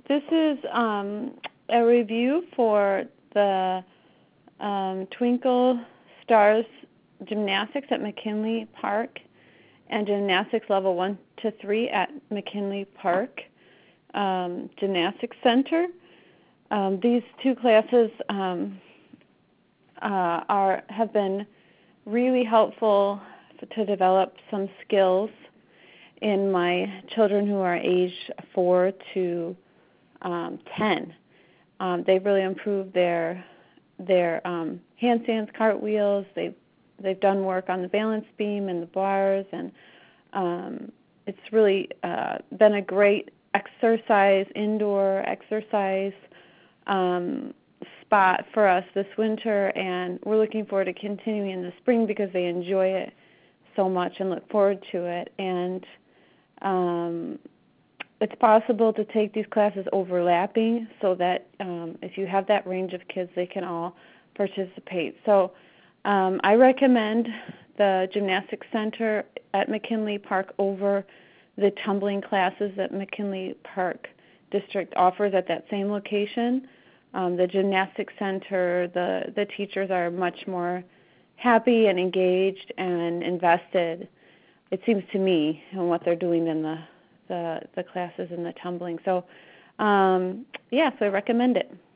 This is a review for the Twinkle Stars Gymnastics at McKinley Park and Gymnastics Level 1 to 3 at McKinley Park Gymnastics Center. These two classes have been really helpful to develop some skills in my children who are age 4 to 10. They've really improved their handstands, cartwheels. They've done work on the balance beam and the bars, and it's really been a great exercise, indoor exercise spot for us this winter, and we're looking forward to continuing in the spring because they enjoy it so much and look forward to it. And it's possible to take these classes overlapping so that if you have that range of kids, they can all participate. So I recommend the Gymnastics Center at McKinley Park over the tumbling classes that McKinley Park District offers at that same location. The Gymnastics Center, the teachers are much more happy and engaged and invested, it seems to me, in what they're doing in the classes and the tumbling. So, so I recommend it.